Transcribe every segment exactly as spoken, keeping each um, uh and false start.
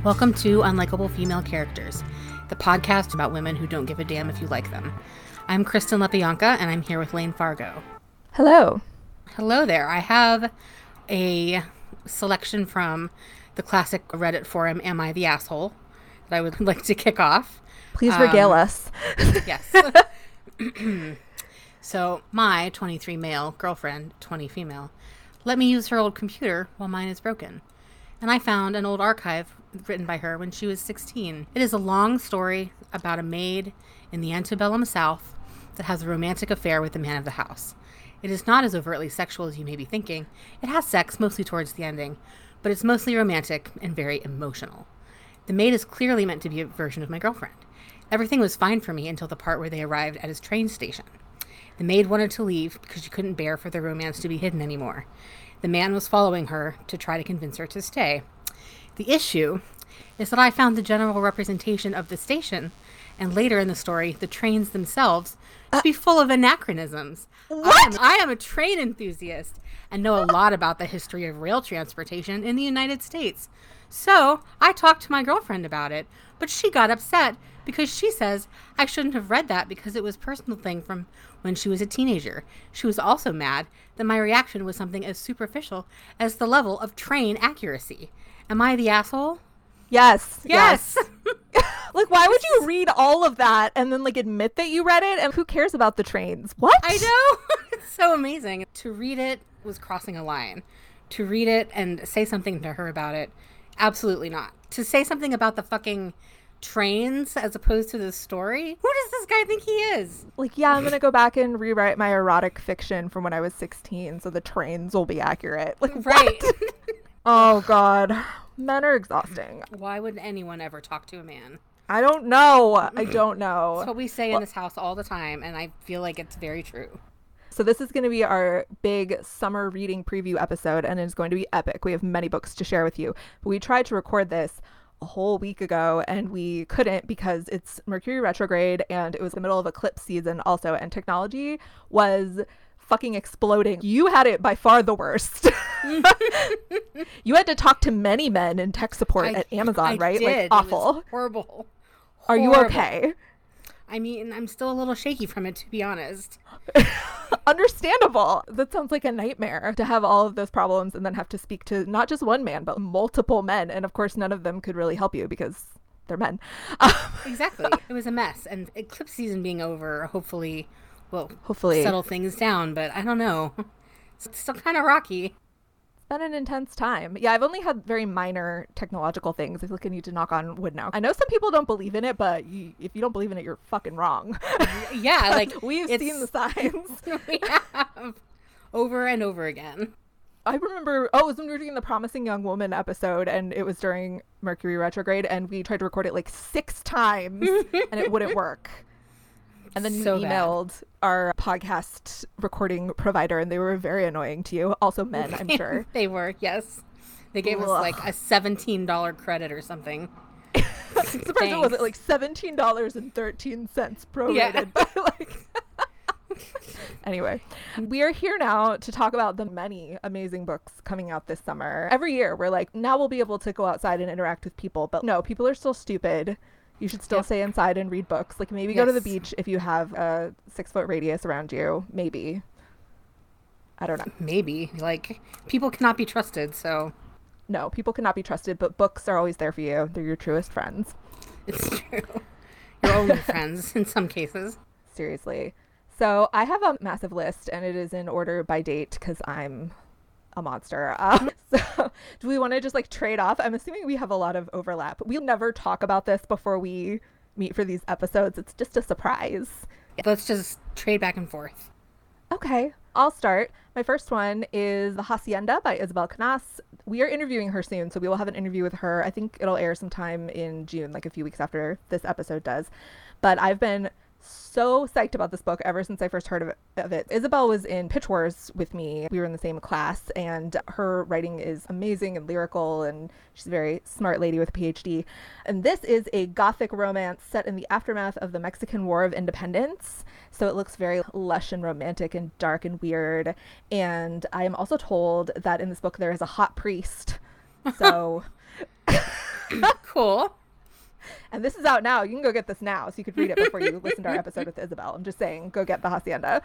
Welcome to Unlikable Female Characters, the podcast about women who don't give a damn if you like them. I'm Kristen Lepianka, and I'm here with Lane Fargo. Hello. Hello there. I have a selection from the classic Reddit forum, Am I the Asshole?, that I would like to kick off. Please regale um, us. Yes. So, my twenty-three male girlfriend, twenty female, let me use her old computer while mine is broken. And I found an old archive written by her when she was sixteen. It is a long story about a maid in the antebellum South that has a romantic affair with the man of the house. It is not as overtly sexual as you may be thinking. It has sex, mostly towards the ending, but it's mostly romantic and very emotional. The maid is clearly meant to be a version of my girlfriend. Everything was fine for me until the part where they arrived at his train station. The maid wanted to leave because she couldn't bear for their romance to be hidden anymore. The man was following her to try to convince her to stay. The issue is that I found the general representation of the station, and later in the story, the trains themselves, to be full of anachronisms. What? I am, I am a train enthusiast and know a lot about the history of rail transportation in the United States. So I talked to my girlfriend about it, but she got upset because she says I shouldn't have read that because it was a personal thing from when she was a teenager. She was also mad that my reaction was something as superficial as the level of train accuracy. Am I the asshole? Yes. Yes. yes. Like, why would you read all of that and then, like, admit that you read it? And who cares about the trains? What? I know. It's so amazing. To read it was crossing a line. To read it and say something to her about it, absolutely not. To say something about the fucking trains as opposed to the story? Who does this guy think he is? Like, yeah, I'm going to go back and rewrite my erotic fiction from when I was sixteen so the trains will be accurate. Like, right. What? Oh, God. Men are exhausting. Why would anyone ever talk to a man? I don't know. I don't know. That's what we say well, in this house all the time, and I feel like it's very true. So this is going to be our big summer reading preview episode, and it's going to be epic. We have many books to share with you. But we tried to record this a whole week ago, and we couldn't because it's Mercury retrograde, and it was the middle of eclipse season also, and technology was fucking exploding. You had it by far the worst. You had to talk to many men in tech support I, at Amazon, I right? Did. Like, awful. It was horrible. Are you horrible. okay? I mean, I'm still a little shaky from it, to be honest. Understandable. That sounds like a nightmare to have all of those problems and then have to speak to not just one man, but multiple men. And of course, none of them could really help you because they're men. Exactly. It was a mess. And eclipse season being over, hopefully, will hopefully settle things down. But I don't know. It's still kind of rocky. It's been an intense time. Yeah, I've only had very minor technological things. I feel like I need to knock on wood now. I know some people don't believe in it, but you, if you don't believe in it, you're fucking wrong. Yeah, like we've seen the signs. We have over and over again. I remember, oh, it was when we were doing the Promising Young Woman episode, and it was during Mercury retrograde, and we tried to record it like six times, and it wouldn't work. And then you so emailed bad. our podcast recording provider, and they were very annoying to you. Also men, I'm sure. They were, yes. They gave Ugh. us like a seventeen dollars credit or something. Surprised it wasn't like seventeen dollars and thirteen cents prorated. Yeah. But like anyway, we are here now to talk about the many amazing books coming out this summer. Every year, we're like, now we'll be able to go outside and interact with people. But no, people are still stupid. You should still yep. stay inside and read books. Like, maybe yes. go to the beach if you have a six-foot radius around you. Maybe. I don't know. Maybe. Like, people cannot be trusted, so. No, people cannot be trusted, but books are always there for you. They're your truest friends. It's true. Your only friends, in some cases. Seriously. So, I have a massive list, and it is in order by date, because I'm a monster. Um, so do we want to just like trade off? I'm assuming we have a lot of overlap. We'll never talk about this before we meet for these episodes. It's just a surprise. Yeah, let's just trade back and forth. Okay, I'll start. My first one is The Hacienda by Isabel Canas. We are interviewing her soon, so we will have an interview with her. I think it'll air sometime in June, like a few weeks after this episode does. But I've been so psyched about this book ever since I first heard of it, of it. Isabel was in Pitch Wars with me. We were in the same class, and her writing is amazing and lyrical, and she's a very smart lady with a P H D. And this is a gothic romance set in the aftermath of the Mexican War of Independence. So it looks very lush and romantic and dark and weird. And I am also told that in this book there is a hot priest. So Cool. And this is out now. You can go get this now, so you could read it before you listen to our episode with Isabel. I'm just saying, go get the Hacienda.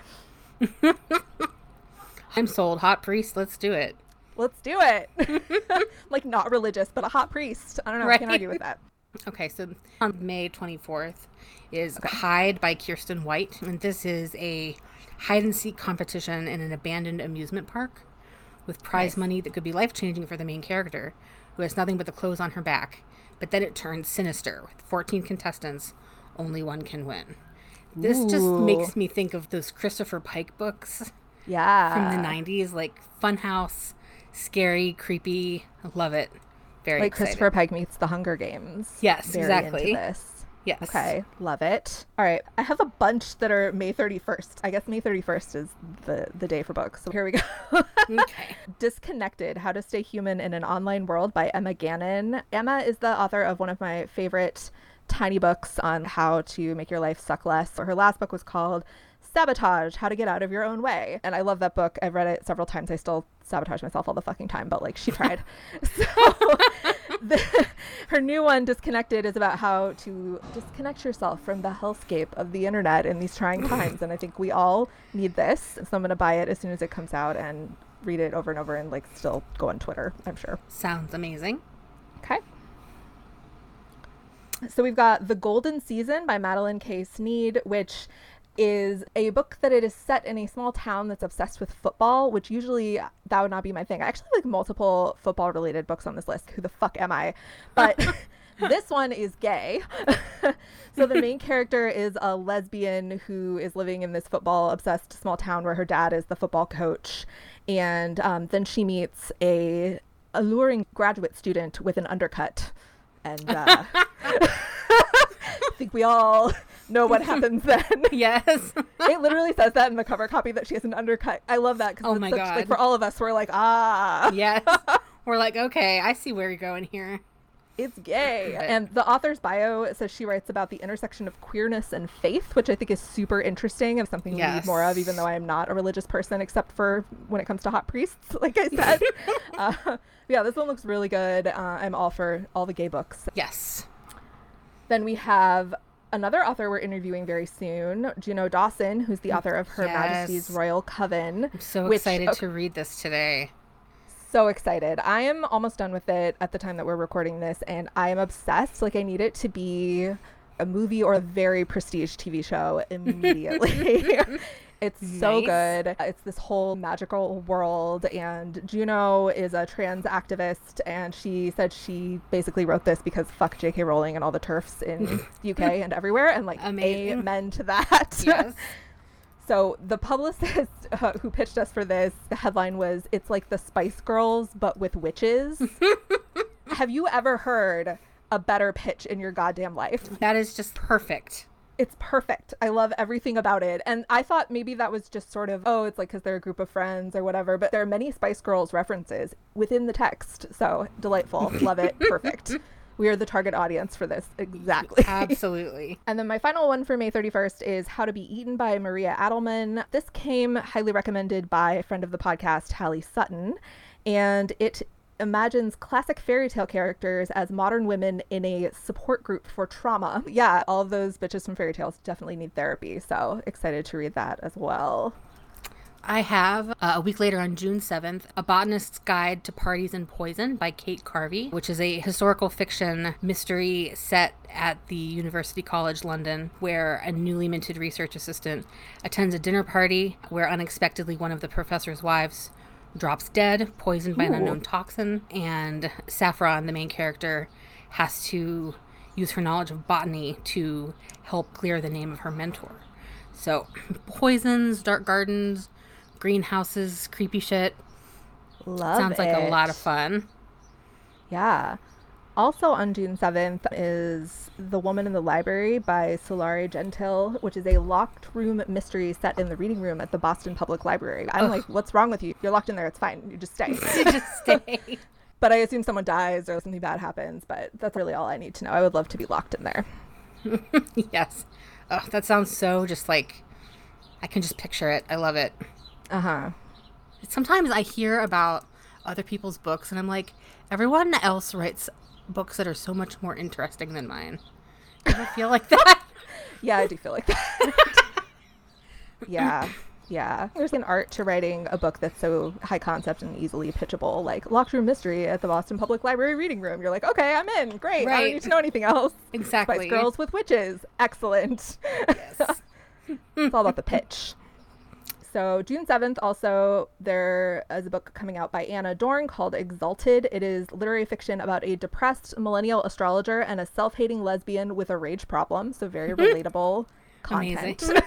I'm sold. Hot priest, let's do it. Let's do it. Like, not religious, but a hot priest. I don't know. Right. I can't argue with that. Okay, so on May twenty-fourth is Okay. Hide by Kirsten White. And this is a hide and seek competition in an abandoned amusement park with prize Nice. money that could be life-changing for the main character, who has nothing but the clothes on her back. But then it turns sinister. With fourteen contestants, only one can win. This just Ooh. makes me think of those Christopher Pike books Yeah. from the nineties, like Funhouse, scary, creepy. I love it. Very Like excited. Christopher Pike meets the Hunger Games. Yes, Very exactly. Into this. Yes. Okay, love it. All right, I have a bunch that are May thirty-first. I guess May thirty-first is the, the day for books. So here we go. Okay. Disconnected, How to Stay Human in an Online World by Emma Gannon. Emma is the author of one of my favorite tiny books on how to make your life suck less. So her last book was called Sabotage, How to Get Out of Your Own Way. And I love that book. I've read it several times. I still sabotage myself all the fucking time, but like she tried. So the, her new one, Disconnected, is about how to disconnect yourself from the hellscape of the internet in these trying times. And I think we all need this. So I'm going to buy it as soon as it comes out and read it over and over and like still go on Twitter, I'm sure. Sounds amazing. Okay. So we've got The Golden Season by Madeline K. Sneed, which is a book that it is set in a small town that's obsessed with football, which usually that would not be my thing. I actually like multiple football related books on this list. Who the fuck am I? But this one is gay. So the main character is a lesbian who is living in this football obsessed small town where her dad is the football coach. And um, then she meets a alluring graduate student with an undercut. And uh, I think we all know what happens then. Yes. It literally says that in the cover copy that she has an undercut. I love that because Oh it's my such, God. like for all of us, we're like, ah, Yes. We're like, okay, I see where you're going here. it's gay. But- And the author's bio says she writes about the intersection of queerness and faith, which I think is super interesting and something we Yes. need more of, even though I am not a religious person, except for when it comes to hot priests, like I said. uh, yeah, this one looks really good. Uh, I'm all for all the gay books. Yes. Then we have another author we're interviewing very soon, Juno Dawson, who's the author of Her Yes. Majesty's Royal Coven. I'm so which- excited okay, to read this today. So excited. I am almost done with it at the time that we're recording this, and I am obsessed. Like, I need it to be a movie or a very prestige T V show immediately. It's so Nice. good. It's this whole magical world, and Juno is a trans activist, and she said she basically wrote this because fuck J K Rowling and all the turfs in U K and everywhere, and like Amazing. amen to that. Yes. So the publicist uh, who pitched us for this, the headline was, "It's like the Spice Girls, but with witches." Have you ever heard a better pitch in your goddamn life? That is just perfect. It's perfect. I love everything about it. And I thought maybe that was just sort of, oh, it's like because they're a group of friends or whatever. But there are many Spice Girls references within the text. So delightful. Love it. Perfect. We are the target audience for this. Exactly. Absolutely. And then my final one for May thirty-first is How to Be Eaten by Maria Adelman. This came highly recommended by a friend of the podcast, Hallie Sutton. And it imagines classic fairy tale characters as modern women in a support group for trauma. Yeah, all of those bitches from fairy tales definitely need therapy. So excited to read that as well. I have, uh, a week later on June seventh, A Botanist's Guide to Parties and Poison by Kate Carvey, which is a historical fiction mystery set at the University College London, where a newly minted research assistant attends a dinner party where unexpectedly one of the professor's wives drops dead, poisoned by an Ooh. unknown toxin, and Saffron, the main character, has to use her knowledge of botany to help clear the name of her mentor. So, poisons, dark gardens, greenhouses, creepy shit. Love Sounds like a it. lot of fun. Yeah. Also on June seventh is The Woman in the Library by Solari Gentile, which is a locked room mystery set in the reading room at the Boston Public Library. I'm Ugh. like, what's wrong with you? You're locked in there. It's fine. You just stay. Just stay. But I assume someone dies or something bad happens, but that's really all I need to know. I would love to be locked in there. Yes. Oh, that sounds so just like, I can just picture it. I love it. Uh-huh. Sometimes I hear about other people's books and I'm like, everyone else writes books that are so much more interesting than mine. Do you feel like that? Yeah, I do feel like that. Yeah. Yeah. There's an art to writing a book that's so high concept and easily pitchable, like Locked Room Mystery at the Boston Public Library Reading Room. You're like, okay, I'm in. Great. Right. I don't need to know anything else. Exactly. Spice Girls with Witches. Excellent. Yes. It's all about the pitch. So June seventh, also, there is a book coming out by Anna Dorn called Exalted. It is literary fiction about a depressed millennial astrologer and a self-hating lesbian with a rage problem. So very relatable content. Amazing.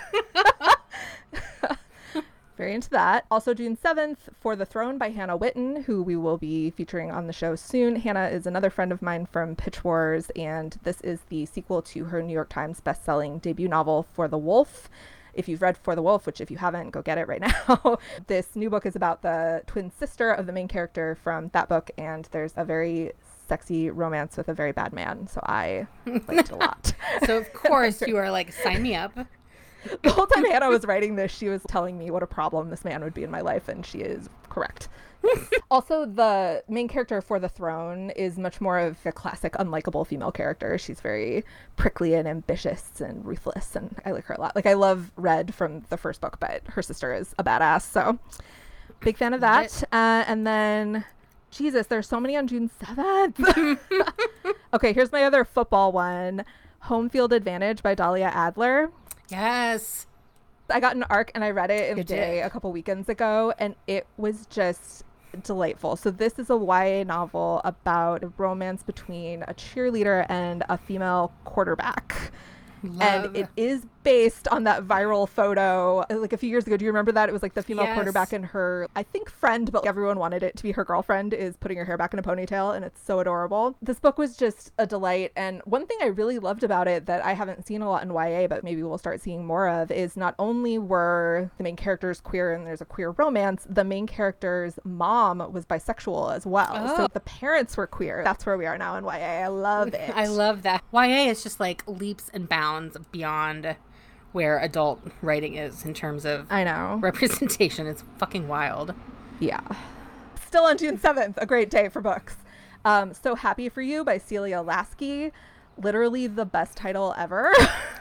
Very into that. Also June seventh, For the Throne by Hannah Witten, who we will be featuring on the show soon. Hannah is another friend of mine from Pitch Wars, and this is the sequel to her New York Times bestselling debut novel, For the Wolf. If you've read For the Wolf, which if you haven't, go get it right now. This new book is about the twin sister of the main character from that book, and there's a very sexy romance with a very bad man, so I liked it a lot. So of course you are like, sign me up. The whole time Hannah was writing this, she was telling me what a problem this man would be in my life, and she is correct. Also, the main character for the throne is much more of a classic unlikable female character. She's very prickly and ambitious and ruthless, and I like her a lot. Like, I love Red from the first book, but her sister is a badass, so big fan of that. Uh, and then, Jesus, there's so many on June seventh. Okay, here's my other football one. Home Field Advantage by Dahlia Adler. Yes. I got an arc and I read it in a You day did. a couple weekends ago, and it was just delightful. So this is a Y A novel about a romance between a cheerleader and a female quarterback. Love. And it is based on that viral photo like a few years ago. Do you remember that? It was like the female Yes. quarterback and her, I think, friend, but everyone wanted it to be her girlfriend, is putting her hair back in a ponytail, and it's so adorable. This book was just a delight. And one thing I really loved about it that I haven't seen a lot in Y A, but maybe we'll start seeing more of, is not only were the main characters queer and there's a queer romance, the main character's mom was bisexual as well. Oh. So the parents were queer. That's where we are now in Y A. I love it. I love that. Y A is just like leaps and bounds beyond where adult writing is in terms of I know. representation. It's fucking wild. Yeah. Still on June seventh, a great day for books. Um, So Happy for You by Celia Lasky. Literally the best title ever.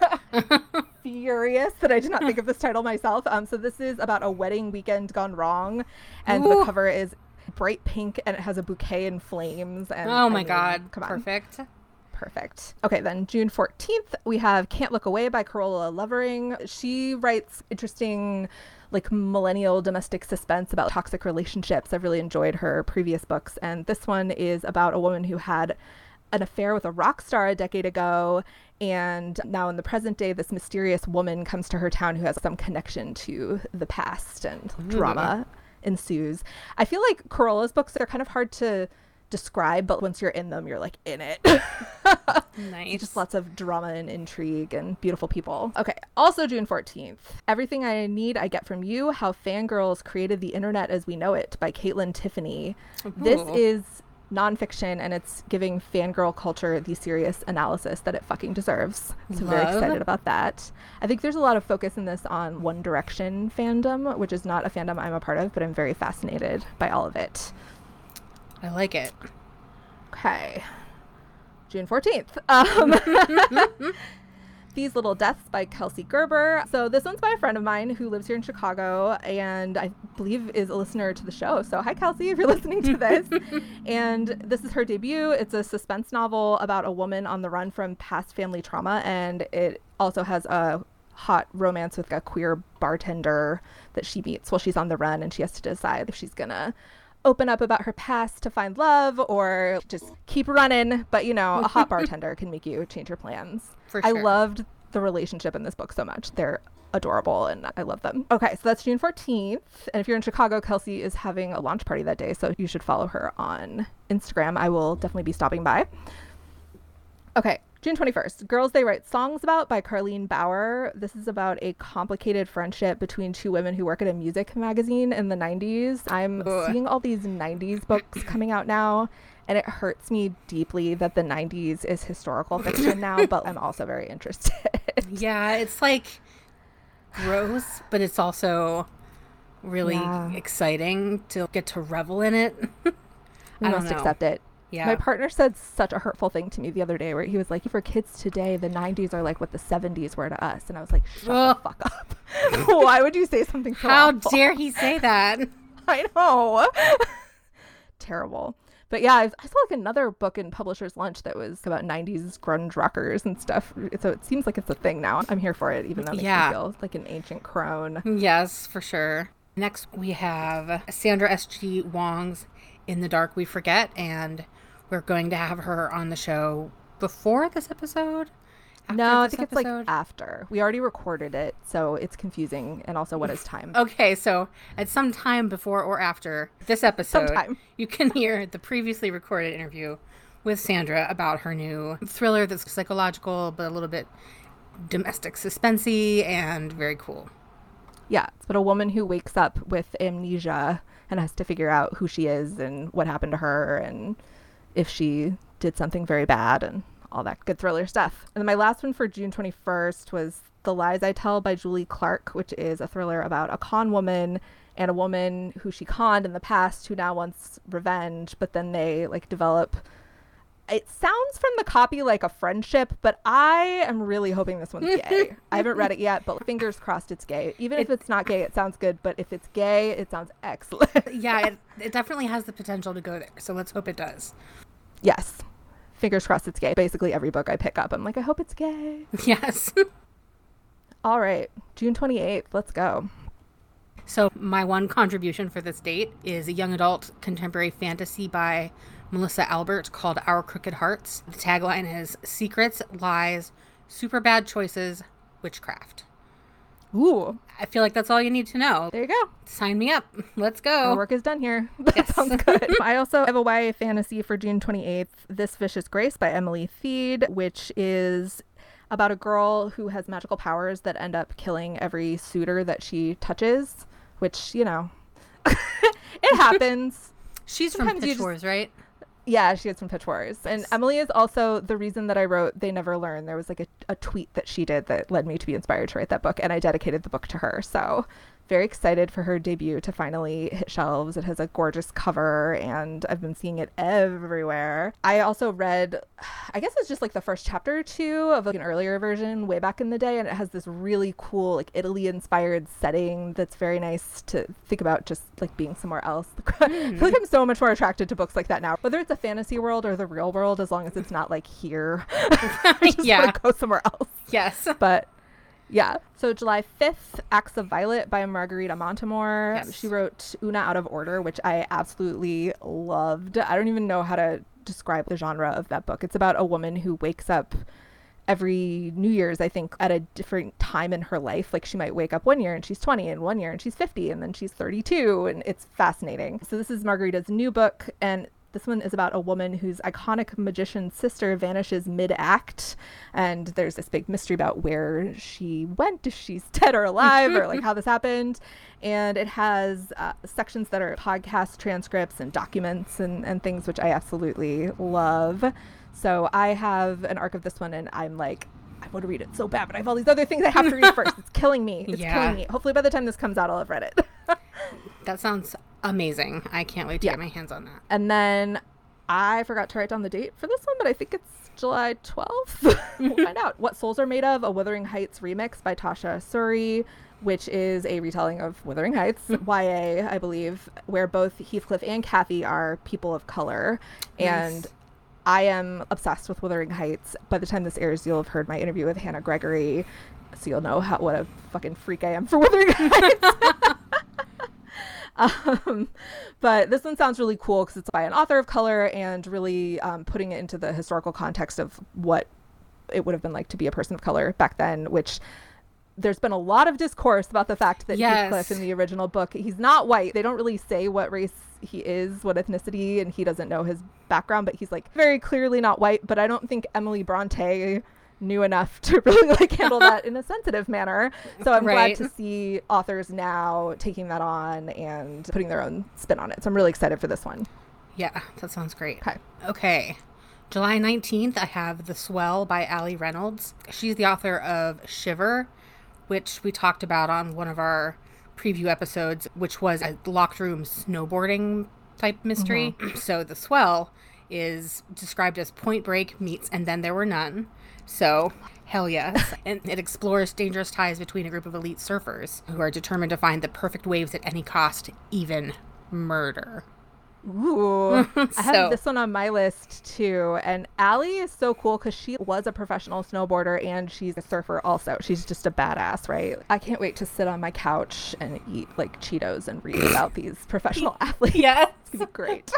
Furious that I did not think of this title myself. Um, so this is about a wedding weekend gone wrong, and Ooh. the cover is bright pink and it has a bouquet in flames. And Oh I my mean, God. come on. Perfect. Perfect. Okay, then June fourteenth, we have Can't Look Away by Carola Lovering. She writes interesting, like, millennial domestic suspense about toxic relationships. I've really enjoyed her previous books. And this one is about a woman who had an affair with a rock star a decade ago. And now in the present day, this mysterious woman comes to her town who has some connection to the past, and Ooh. drama ensues. I feel like Carola's books are kind of hard to describe, but once you're in them, you're like in it. Nice. Just lots of drama and intrigue and beautiful people. Okay, also June fourteenth, Everything I Need I Get From You, How Fangirls Created the Internet as We Know It by Caitlin Tiffany. This Ooh. is nonfiction, and it's giving fangirl culture the serious analysis that it fucking deserves. So I'm very Love. excited about that. I think there's a lot of focus in this on One Direction fandom, which is not a fandom I'm a part of, but I'm very fascinated by all of it. I like it. Okay. June fourteenth. Um, These Little Deaths by Kelsey Gerber. So this one's by a friend of mine who lives here in Chicago, and I believe is a listener to the show. So hi, Kelsey, if you're listening to this. And this is her debut. It's a suspense novel about a woman on the run from past family trauma, and it also has a hot romance with a queer bartender that she meets while she's on the run, and she has to decide if she's gonna open up about her past to find love or just keep running. But, you know, a hot bartender can make you change your plans. For I sure. loved the relationship in this book so much. They're adorable and I love them. Okay, so that's June fourteenth. And if you're in Chicago, Kelsey is having a launch party that day, so you should follow her on Instagram. I will definitely be stopping by. Okay, June twenty-first, Girls They Write Songs About by Carlene Bauer. This is about a complicated friendship between two women who work at a music magazine in the nineties. I'm Ugh. seeing all these nineties books coming out now, and it hurts me deeply that the nineties is historical fiction now, but I'm also very interested. Yeah, it's like gross, but it's also really Yeah. exciting to get to revel in it. We I don't must know. accept it. Yeah. My partner said such a hurtful thing to me the other day where he was like, for kids today, the nineties are like what the seventies were to us. And I was like, shut Ugh. the fuck up. Why would you say something so How awful? dare he say that? I know. Terrible. But yeah, I, I saw like another book in Publisher's Lunch that was about nineties grunge rockers and stuff. So it seems like it's a thing now. I'm here for it, even though it makes Yeah. me feel like an ancient crone. Yes, for sure. Next, we have Sandra S G. Wong's In the Dark We Forget, and we're going to have her on the show before this episode? After No, I this think episode? it's like after. We already recorded it, so it's confusing. And also, what is time? Okay, so at some time before or after this episode, Sometime. you can hear the previously recorded interview with Sandra about her new thriller that's psychological, but a little bit domestic suspensey and very cool. Yeah, it's about a woman who wakes up with amnesia and has to figure out who she is and what happened to her and if she did something very bad and all that good thriller stuff. And then my last one for June twenty-first was The Lies I Tell by Julie Clark, which is a thriller about a con woman and a woman who she conned in the past who now wants revenge, but then they like develop, it sounds from the copy like a friendship, but I am really hoping this one's gay. I haven't read it yet, but fingers crossed it's gay. Even if it's not gay, it sounds good, but if it's gay, it sounds excellent. Yeah, it, it definitely has the potential to go there, so let's hope it does. Yes. Fingers crossed it's gay. Basically every book I pick up, I'm like, I hope it's gay. Yes. All right. June twenty-eighth. Let's go. So my one contribution for this date is a young adult contemporary fantasy by Melissa Albert called Our Crooked Hearts. The tagline is Secrets, Lies, Super Bad Choices, Witchcraft. Ooh. I feel like that's all you need to know. There you go. Sign me up. Let's Our go. work is done here. That Yes. sounds good. I also have a Y A fantasy for June twenty-eighth, This Vicious Grace by Emily Theed, which is about a girl who has magical powers that end up killing every suitor that she touches, which, you know, it happens. She's from Sometimes you Pitch just- Wars, right? Yeah, she has some pitch wars. And Emily is also the reason that I wrote They Never Learn. There was like a, a tweet that she did that led me to be inspired to write that book, and I dedicated the book to her. So very excited for her debut to finally hit shelves. It has a gorgeous cover, and I've been seeing it everywhere. I also read, I guess it's just like the first chapter or two of like an earlier version way back in the day, and it has this really cool like Italy-inspired setting that's very nice to think about just like being somewhere else. I feel like I'm so much more attracted to books like that now, whether it's a fantasy world or the real world, as long as it's not like here. I just Yeah. want to go somewhere else. Yes. But yeah. So July fifth, Acts of Violet by Margarita Montemor. Yes. She wrote Una Out of Order, which I absolutely loved. I don't even know how to describe the genre of that book. It's about a woman who wakes up every New Year's, I think, at a different time in her life. Like she might wake up one year and she's twenty, and one year and she's fifty, and then she's thirty-two, and it's fascinating. So this is Margarita's new book, and this one is about a woman whose iconic magician's sister vanishes mid-act, and there's this big mystery about where she went, if she's dead or alive, or like how this happened. And it has uh, sections that are podcast transcripts and documents and, and things, which I absolutely love. So I have an arc of this one, and I'm like, I want to read it so bad, but I have all these other things I have to read first. It's killing me. It's Yeah. killing me. Hopefully by the time this comes out, I'll have read it. That sounds amazing. I can't wait to Yeah. get my hands on that. And then I forgot to write down the date for this one, but I think it's July twelfth. We'll find out. What Souls Are Made Of, a Wuthering Heights remix by Tasha Suri, which is a retelling of Wuthering Heights, Y A, I believe, where both Heathcliff and Kathy are people of color. And Nice. I am obsessed with Wuthering Heights. By the time this airs, you'll have heard my interview with Hannah Gregory, so you'll know how what a fucking freak I am for Wuthering Heights. Um, but this one sounds really cool because it's by an author of color and really um, putting it into the historical context of what it would have been like to be a person of color back then, which there's been a lot of discourse about the fact that Yes. Heathcliff in the original book, he's not white. They don't really say what race he is, what ethnicity, and he doesn't know his background, but he's like very clearly not white. But I don't think Emily Bronte knew enough to really like handle that in a sensitive manner. So I'm Right. glad to see authors now taking that on and putting their own spin on it. So I'm really excited for this one. Yeah, that sounds great. Okay. Okay. July nineteenth, I have The Swell by Allie Reynolds. She's the author of Shiver, which we talked about on one of our preview episodes, which was a locked room snowboarding type mystery. So The Swell is described as Point Break meets And Then There Were None. So, hell yes. And it explores dangerous ties between a group of elite surfers who are determined to find the perfect waves at any cost, even murder. Ooh, I So- have this one on my list too. And Allie is so cool because she was a professional snowboarder and she's a surfer also. She's just a badass, right? I can't wait to sit on my couch and eat like Cheetos and read about these professional athletes. Yes. It's gonna be great.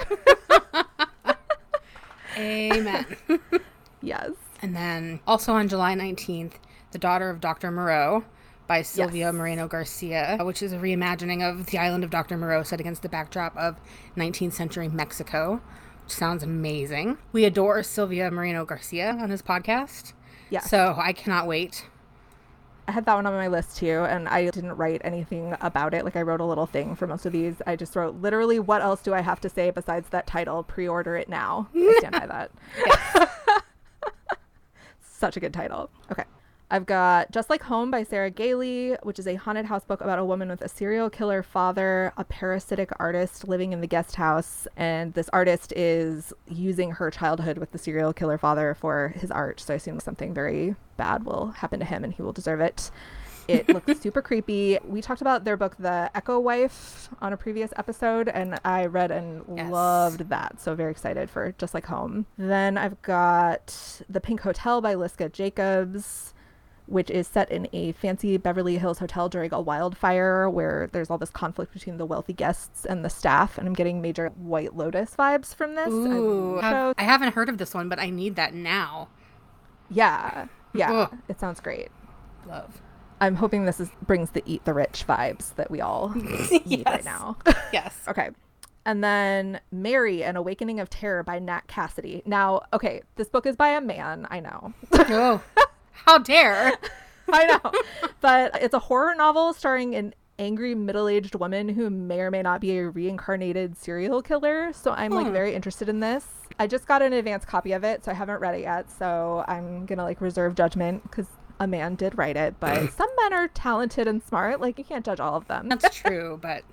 Amen. Yes. And then also on July nineteenth, The Daughter of Doctor Moreau by Silvia Yes. Moreno Garcia, which is a reimagining of The Island of Doctor Moreau set against the backdrop of nineteenth century Mexico, which sounds amazing. We adore Silvia Moreno Garcia on his podcast. Yes. So I cannot wait. I had that one on my list too, and I didn't write anything about it. Like I wrote a little thing for most of these. I just wrote literally, what else do I have to say besides that title? Pre-order it now. I stand by that. Such a good title. Okay. I've got Just Like Home by Sarah Gailey, which is a haunted house book about a woman with a serial killer father, a parasitic artist living in the guest house. And this artist is using her childhood with the serial killer father for his art. So I assume something very bad will happen to him and he will deserve it. It looks super creepy. We talked about their book, The Echo Wife, on a previous episode, and I read and Yes. loved that. So very excited for Just Like Home. Then I've got The Pink Hotel by Liska Jacobs, which is set in a fancy Beverly Hills hotel during a wildfire where there's all this conflict between the wealthy guests and the staff. And I'm getting major White Lotus vibes from this. I Ooh. love Have- shows. I haven't heard of this one, but I need that now. Yeah. Yeah. Ugh. It sounds great. Love. I'm hoping this is brings the Eat the Rich vibes that we all need right Yes. now. Yes. Okay. And then Mary, An Awakening of Terror by Nat Cassidy. Now, okay, this book is by a man, I know. Oh, how dare. I know. But it's a horror novel starring an angry middle-aged woman who may or may not be a reincarnated serial killer. So I'm like Hmm. very interested in this. I just got an advance copy of it, so I haven't read it yet. So I'm going to like reserve judgment because a man did write it. But some men are talented and smart. Like you can't judge all of them. That's true, but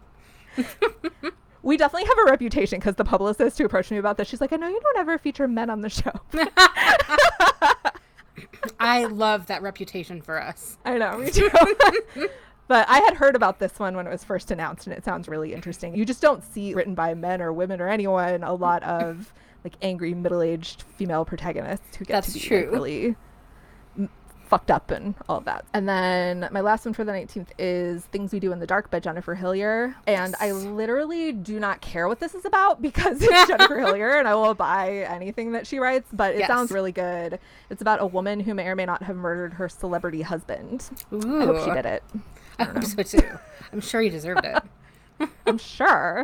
We definitely have a reputation because the publicist who approached me about this, she's like, I know you don't ever feature men on the show. I love that reputation for us. I know, me too. But I had heard about this one when it was first announced, and it sounds really interesting. You just don't see written by men or women or anyone a lot of like angry middle-aged female protagonists who get That's to be like, true. really m- fucked up and all of that. And then my last one for the nineteenth is Things We Do in the Dark by Jennifer Hillier. And I literally do not care what this is about because it's Jennifer Hillier and I will buy anything that she writes, but it Yes. sounds really good. It's about a woman who may or may not have murdered her celebrity husband. Ooh. I hope she did it. I hope so too. I'm sure you deserved it. I'm sure.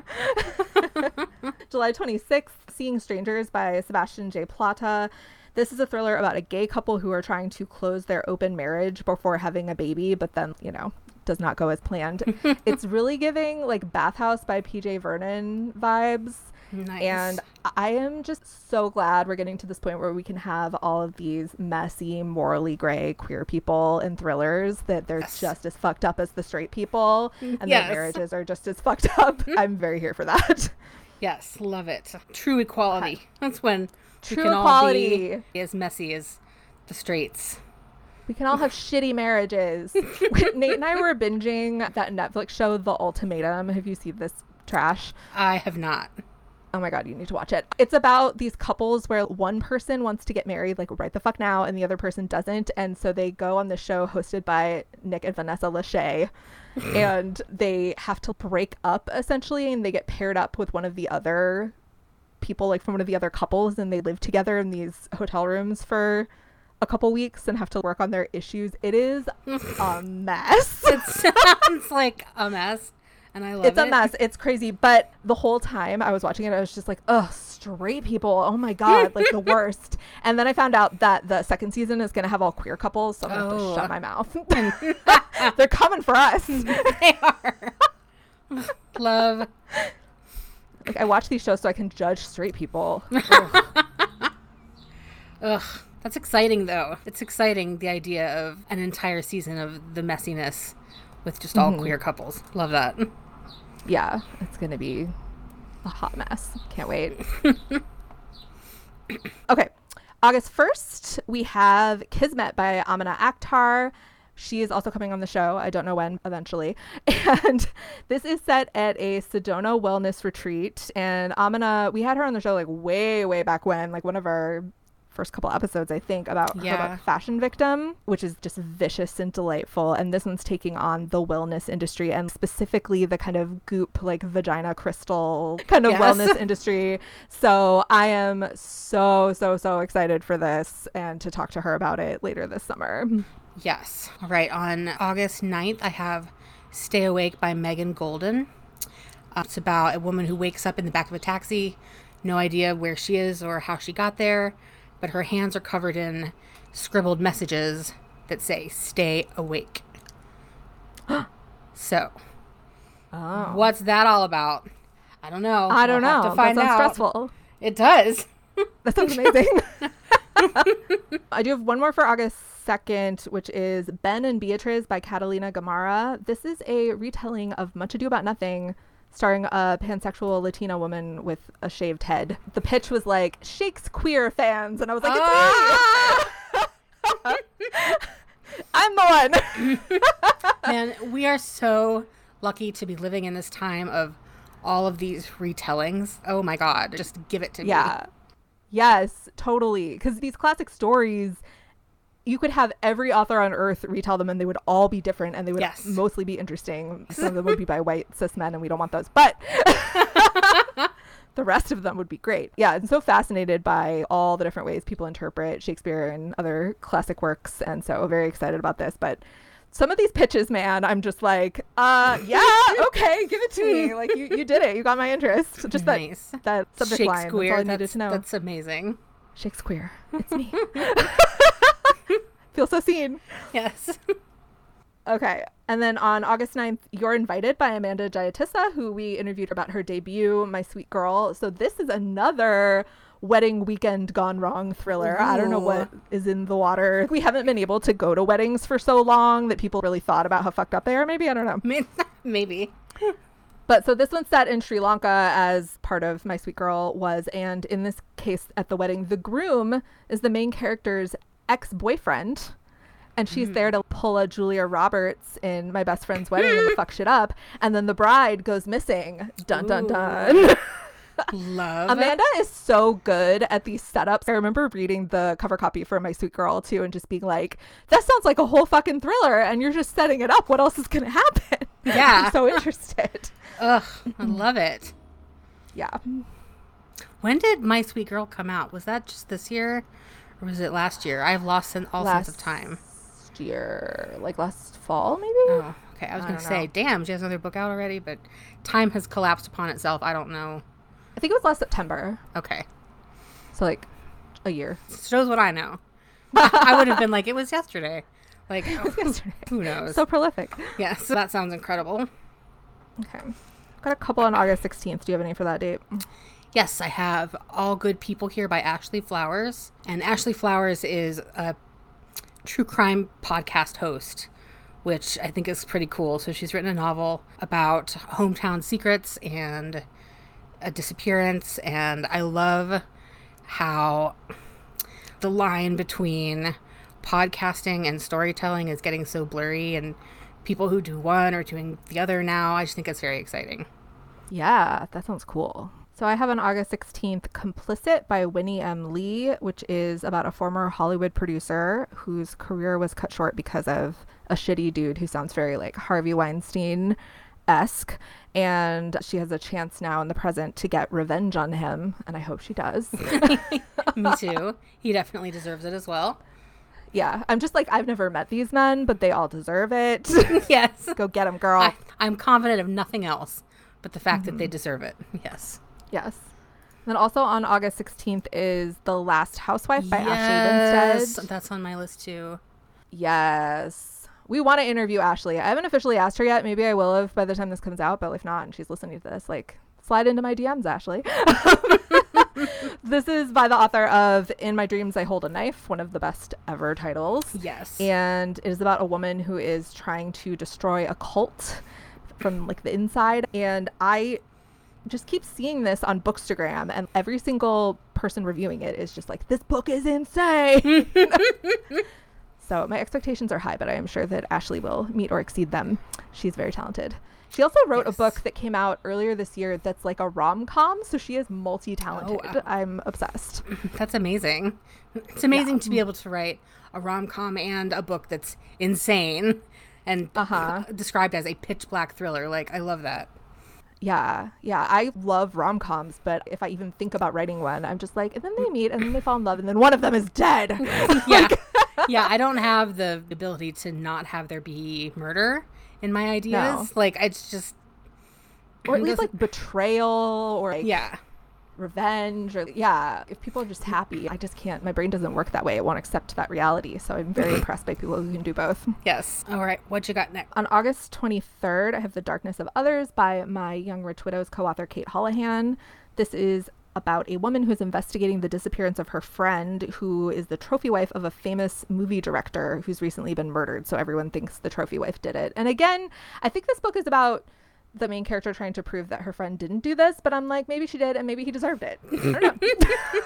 July twenty-sixth, Seeing Strangers by Sebastian J. Plata. This is a thriller about a gay couple who are trying to close their open marriage before having a baby, but then, you know, does not go as planned. It's really giving like Bathhouse by P J Vernon vibes. Nice. And I am just so glad we're getting to this point where we can have all of these messy, morally gray queer people in thrillers that they're Yes. just as fucked up as the straight people and Yes. their marriages are just as fucked up. I'm very here for that. Yes, love it. True equality. That's when we True can all equality. be as messy as the straights. We can all have shitty marriages. Nate and I were binging that Netflix show, The Ultimatum. Have you seen this trash? I have not. Oh my God, you need to watch it. It's about these couples where one person wants to get married, like right the fuck now, and the other person doesn't. And so they go on the show hosted by Nick and Vanessa Lachey, and they have to break up essentially, and they get paired up with one of the other people, like from one of the other couples, and they live together in these hotel rooms for a couple weeks and have to work on their issues. It is a mess. It sounds like a mess, and I love it. It's a mess. It's crazy. But the whole time I was watching it, I was just like, ugh, straight people. Oh my God, like the worst. And then I found out that the second season is going to have all queer couples. So I'm going to Oh. have to shut my mouth. They're coming for us. They are. Love. Like I watch these shows so I can judge straight people. Ugh. That's exciting, though. It's exciting, the idea of an entire season of the messiness with just all Mhm. queer couples. Love that. Yeah, it's going to be a hot mess. Can't wait. Okay. August first, we have Kismet by Amina Akhtar. She is also coming on the show. I don't know when, eventually. And this is set at a Sedona wellness retreat. And Amina, we had her on the show like way, way back when, like one of our first couple episodes, I think, about Yeah. her book Fashion Victim, which is just vicious and delightful. And this one's taking on the wellness industry and specifically the kind of goop, like vagina crystal kind of Yes. wellness industry. So I am so, so, so excited for this and to talk to her about it later this summer. Yes. All right. On August ninth, I have Stay Awake by Megan Golden. Uh, it's about a woman who wakes up in the back of a taxi, no idea where she is or how she got there, but her hands are covered in scribbled messages that say, stay awake. So, Oh. what's that all about? I don't know. I don't We'll have know. to find that sounds out. stressful. It does. That sounds amazing. I do have one more for August second, which is Ben and Beatriz by Catalina Gamara. This is a retelling of Much Ado About Nothing, starring a pansexual Latina woman with a shaved head. The pitch was like, Shakespeare fans. And I was like, Ah! it's me. I'm the one. Man, we are so lucky to be living in this time of all of these retellings. Oh my God. Just give it to me. Yeah. Yes, totally. Because these classic stories, you could have every author on earth retell them and they would all be different and they would Yes. mostly be interesting. Some of them would be by white cis men and we don't want those. But the rest of them would be great. Yeah, I'm so fascinated by all the different ways people interpret Shakespeare and other classic works. And so very excited about this. But some of these pitches, man, I'm just like, uh, yeah, okay, give it to me. Like, you, you did it. You got my interest. Just that, Nice. that subject line. That's all I Shakespeare. needed That's, to know. that's amazing. Shakespeare. It's me. Feel so seen. Yes. Okay. And then on August ninth, You're Invited by Amanda Giatissa, who we interviewed about her debut, My Sweet Girl. So this is another wedding weekend gone wrong thriller. I don't know what is in the water. We haven't been able to go to weddings for so long that people really thought about how fucked up they are. Maybe, I don't know. May- Maybe. But so this one's set in Sri Lanka, as part of My Sweet Girl was. And in this case at the wedding, the groom is the main character's ex-boyfriend. And she's there to pull a Julia Roberts in My Best Friend's Wedding and fuck shit up. And then the bride goes missing. Dun, dun, dun. Love. Amanda is so good at these setups. I remember reading the cover copy for My Sweet Girl too and just being like, that sounds like a whole fucking thriller and you're just setting it up. What else is going to happen? Yeah. I'm so interested. Ugh, I love it. Yeah. When did My Sweet Girl come out? Was that just this year? Or was it last year? I've lost sen- all sense of time. Last year, like last fall maybe? Oh, okay. I was I going to don't say, know. damn, she has another book out already, but time has collapsed upon itself. I don't know. I think it was last September. Okay. So like a year. Shows what I know. I would have been like, it was yesterday. Like, Yesterday. who knows? So prolific. Yes, so that sounds incredible. Okay. Got a couple on August sixteenth. Do you have any for that date? Yes, I have All Good People Here by Ashley Flowers. And Ashley Flowers is a true crime podcast host, which I think is pretty cool. So she's written a novel about hometown secrets and a disappearance. And I love how the line between podcasting and storytelling is getting so blurry, and people who do one are doing the other now. I just think it's very exciting. Yeah, that sounds cool. So I have on August sixteenth Complicit by Winnie M. Lee, which is about a former Hollywood producer whose career was cut short because of a shitty dude who sounds very like Harvey Weinstein-esque. And she has a chance now in the present to get revenge on him. And I hope she does. Me too. He definitely deserves it as well. Yeah, I'm just like, I've never met these men, but they all deserve it. Yes. Go get them, girl. I, I'm confident of nothing else but the fact that they deserve it. Yes. Yes. Then also on August sixteenth is The Last Housewife by yes. Ashley Winstead. That's on my list too. Yes. We want to interview Ashley. I haven't officially asked her yet. Maybe I will have by the time this comes out, but if not, and she's listening to this, like, slide into my D Ms, Ashley. This is by the author of In My Dreams I Hold a Knife, one of the best ever titles. Yes. And it is about a woman who is trying to destroy a cult from like the inside. And I just keep seeing this on Bookstagram, and every single person reviewing it is just like, this book is insane. So my expectations are high, but I am sure that Ashley will meet or exceed them. She's very talented. She also wrote yes. a book that came out earlier this year that's like a rom-com, so she is multi-talented. Oh, wow. I'm obsessed. That's amazing. It's amazing yeah. to be able to write a rom-com and a book that's insane and uh-huh. described as a pitch black thriller. Like, I love that. Yeah, yeah. I love rom-coms, but if I even think about writing one, I'm just like, and then they meet, and then they fall in love, and then one of them is dead. Yeah. Yeah, I don't have the ability to not have there be murder in my ideas. No. Like, it's just... Or at least, like, betrayal, or, like, yeah. revenge, or, yeah. If people are just happy, I just can't. My brain doesn't work that way. It won't accept that reality, so I'm very impressed by people who can do both. Yes. All right, what you got next? On August twenty-third, I have The Darkness of Others by my Young Rich Widows co-author Kate Holohan. This is about a woman who's investigating the disappearance of her friend, who is the trophy wife of a famous movie director who's recently been murdered. So everyone thinks the trophy wife did it. And again, I think this book is about the main character trying to prove that her friend didn't do this, but I'm like, maybe she did, and maybe he deserved it. I don't know.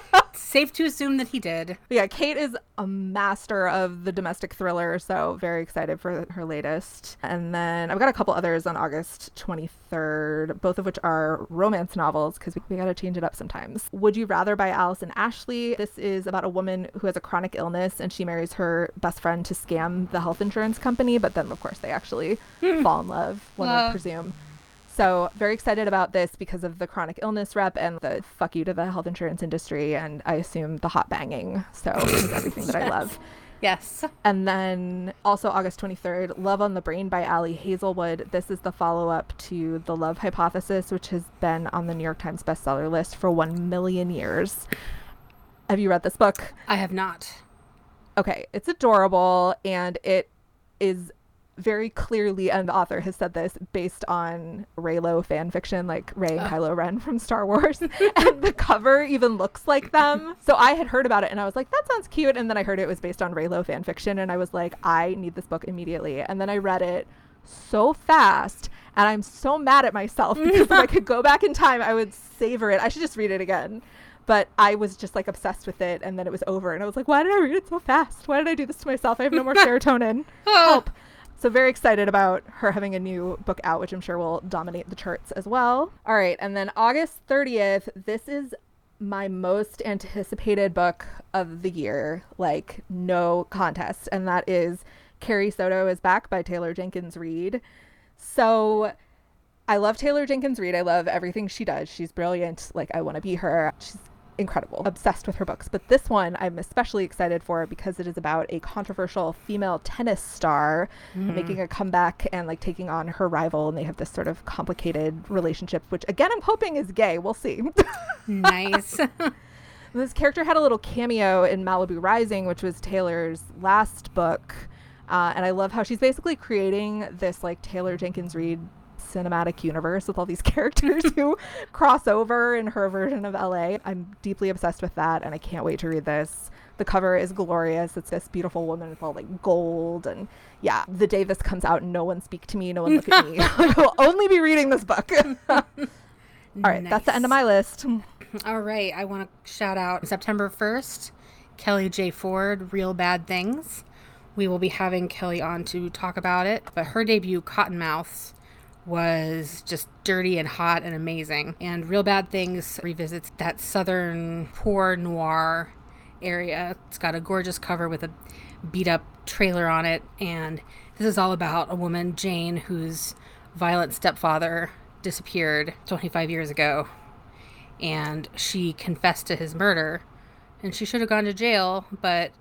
Safe to assume that he did. But yeah, Kate is a master of the domestic thriller, so very excited for her latest. And then I've got a couple others on August twenty-third, both of which are romance novels, because we, we got to change it up sometimes. Would You Rather by Allison Ashley. This is about a woman who has a chronic illness, and she marries her best friend to scam the health insurance company, but then, of course, they actually fall in love, one uh. would presume. So very excited about this because of the chronic illness rep and the fuck you to the health insurance industry, and I assume the hot banging. So it's everything that I love. Yes. And then also August twenty-third, Love on the Brain by Ali Hazelwood. This is the follow-up to The Love Hypothesis, which has been on the New York Times bestseller list for one million years. Have you read this book? I have not. Okay. It's adorable, and it is very clearly, and the author has said this, based on Reylo fan fiction, like Rey and oh. Kylo Ren from Star Wars. And the cover even looks like them. So I had heard about it and I was like, that sounds cute. And then I heard it was based on Reylo fan fiction, and I was like, I need this book immediately. And then I read it so fast, and I'm so mad at myself because if I could go back in time, I would savor it. I should just read it again. But I was just like obsessed with it, and then it was over, and I was like, why did I read it so fast? Why did I do this to myself? I have no more serotonin. Help. So very excited about her having a new book out, which I'm sure will dominate the charts as well. All right. And then August thirtieth, this is my most anticipated book of the year, like no contest. And that is Carrie Soto is Back by Taylor Jenkins Reid. So I love Taylor Jenkins Reid. I love everything she does. She's brilliant. Like, I want to be her. She's incredible. Obsessed with her books. But this one I'm especially excited for because it is about a controversial female tennis star mm. making a comeback and like taking on her rival, and they have this sort of complicated relationship, which again I'm hoping is gay. We'll see. Nice. This character had a little cameo in Malibu Rising, which was Taylor's last book, uh, and I love how she's basically creating this like Taylor Jenkins Reid cinematic universe with all these characters who cross over in her version of L A. I'm deeply obsessed with that, and I can't wait to read this. The cover is glorious. It's this beautiful woman with all like gold, and yeah, the day this comes out, no one speak to me, no one look at me. I will only be reading this book. All right, nice. That's the end of my list. All right, I want to shout out September first, Kelly J. Ford, Real Bad Things. We will be having Kelly on to talk about it, but her debut, Cottonmouths, was just dirty and hot and amazing. And Real Bad Things revisits that southern poor noir area. It's got a gorgeous cover with a beat up trailer on it, and this is all about a woman, Jane, whose violent stepfather disappeared twenty-five years ago, and she confessed to his murder, and she should have gone to jail, but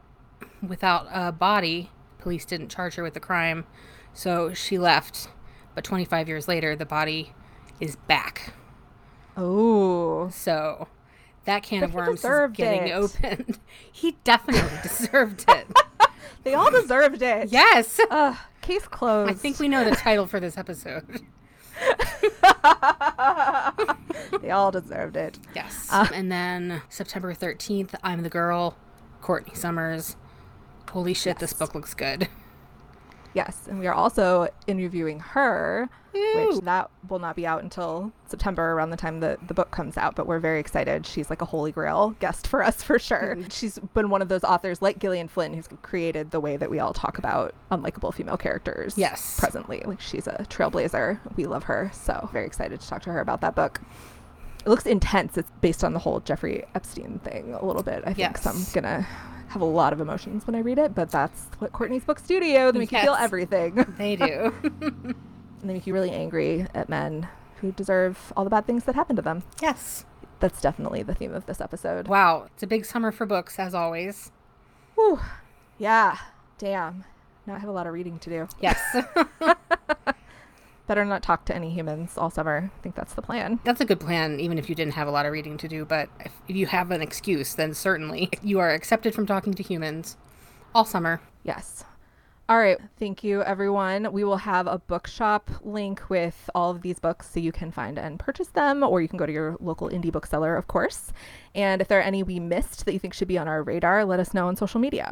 without a body, police didn't charge her with the crime, so she left. But twenty-five years later, the body is back. Oh. So that can of worms is getting it. opened. He definitely deserved it. They all deserved it. Yes. Uh, case closed. I think we know the title for this episode. They all deserved it. Yes. Uh, and then September thirteenth, I'm the Girl, Courtney Summers. Holy shit, yes. This book looks good. Yes, and we are also interviewing her, Woo! which that will not be out until September, around the time that the book comes out, but we're very excited. She's like a holy grail guest for us for sure. She's been one of those authors like Gillian Flynn who's created the way that we all talk about unlikable female characters Yes. presently. Like, she's a trailblazer. We love her, so very excited to talk to her about that book. It looks intense. It's based on the whole Jeffrey Epstein thing a little bit, I think. Yes. So I'm gonna have a lot of emotions when I read it, but that's what Courtney's Book Studio, they make Yes. you feel everything. They do. And they make you really angry at men who deserve all the bad things that happen to them. Yes. That's definitely the theme of this episode. Wow. It's a big summer for books, as always. Whew. Yeah. Damn. Now I have a lot of reading to do. Yes. Better not talk to any humans all summer. I think that's the plan. That's a good plan, even if you didn't have a lot of reading to do. But if, if you have an excuse, then certainly you are accepted from talking to humans all summer. Yes. All right. Thank you, everyone. We will have a bookshop link with all of these books so you can find and purchase them, or you can go to your local indie bookseller, of course. And if there are any we missed that you think should be on our radar, let us know on social media.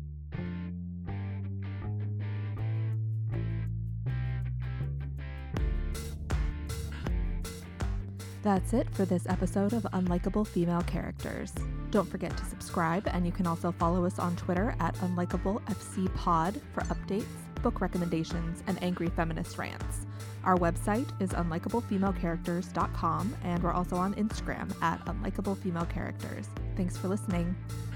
That's it for this episode of Unlikable Female Characters. Don't forget to subscribe, and you can also follow us on Twitter at UnlikableFCPod for updates, book recommendations, and angry feminist rants. Our website is unlikable female characters dot com, and we're also on Instagram at unlikable female characters. Thanks for listening.